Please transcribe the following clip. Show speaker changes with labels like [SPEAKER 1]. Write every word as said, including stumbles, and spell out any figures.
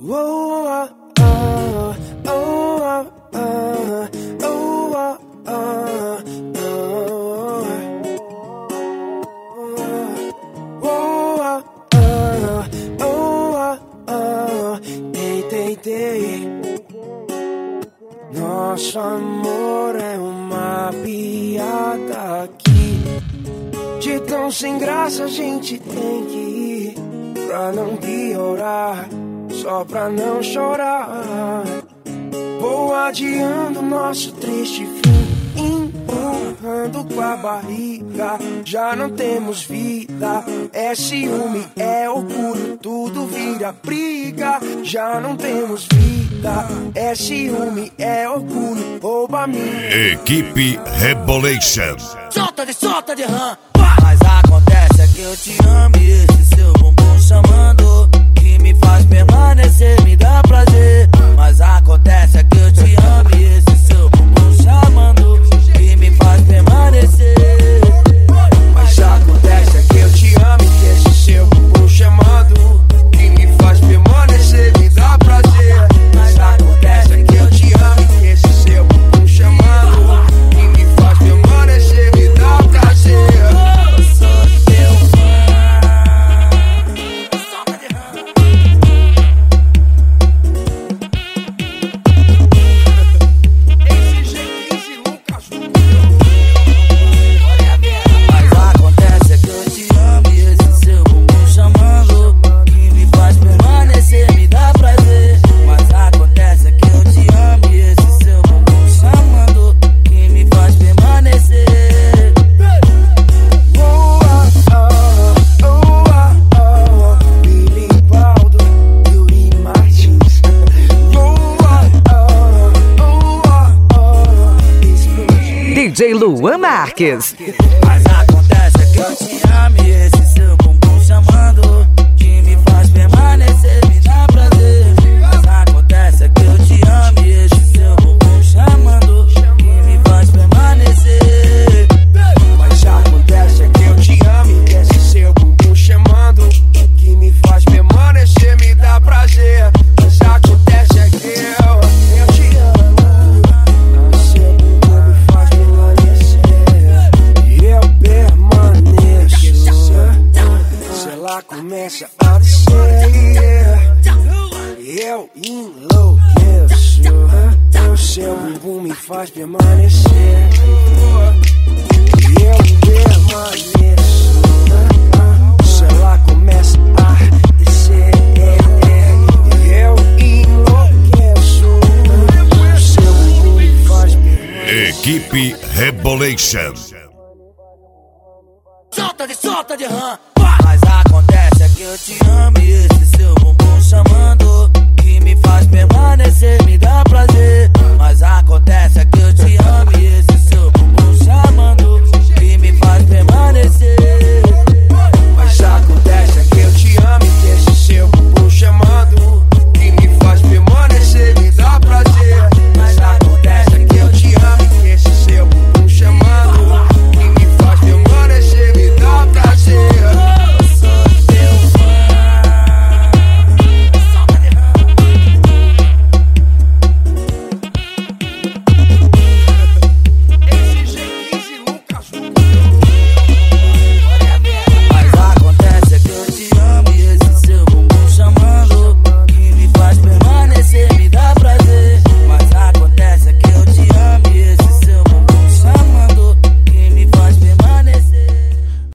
[SPEAKER 1] Whoa, oh, oh, oh, oh, oh, oh, oh, oh, oh, oh, oh, dei, dei, dei. Nosso amor é uma piada aqui. De tão sem graça a gente tem que ir, pra não piorar, só pra não chorar. Vou adiando nosso triste fim, empurrando com a barriga. Já não temos vida, é ciúme, é orgulho, tudo vira briga. Já não temos vida, é ciúme, é orgulho, rouba minha.
[SPEAKER 2] Equipe Rebolation.
[SPEAKER 3] Solta de, solta de rã. Mas acontece é que eu te amo e esse seu bumbum chamando, que me faz permanecer, me dá prazer. Mas acontece é que eu te amo e esse seu bumbum chamando, que me faz permanecer.
[SPEAKER 1] Mas acontece é que eu te amo e esse seu bumbum chamando, que me faz permanecer, me dá prazer. Mas acontece é que eu te amo e esse seu bumbum chamando, que me faz permanecer, me dá prazer.
[SPEAKER 4] D J Luan Marques.
[SPEAKER 3] Mas acontece é que eu te amo e esse seu bumbum chamando, que me faz permanecer, me dá prazer. Mas acontece é que eu te amo e esse seu bumbum chamando, que me faz permanecer.
[SPEAKER 1] Mas acontece é que eu te amo e esse seu bumbum chamando, que me faz permanecer, me dá prazer. Mas acontece é que eu, eu te amo, seu bumbum me faz permanecer, e eu permaneço. Se lá começa a descer, eu enlouqueço. O seu bumbum me faz permanecer, e eu permaneço. Se lá começa a descer, eu enlouqueço. O seu bumbum me faz permanecer.
[SPEAKER 2] Equipe Rebolation.
[SPEAKER 3] Solta de, solta de rã. Mas acontece é que eu te amo e esse seu bumbum chamando,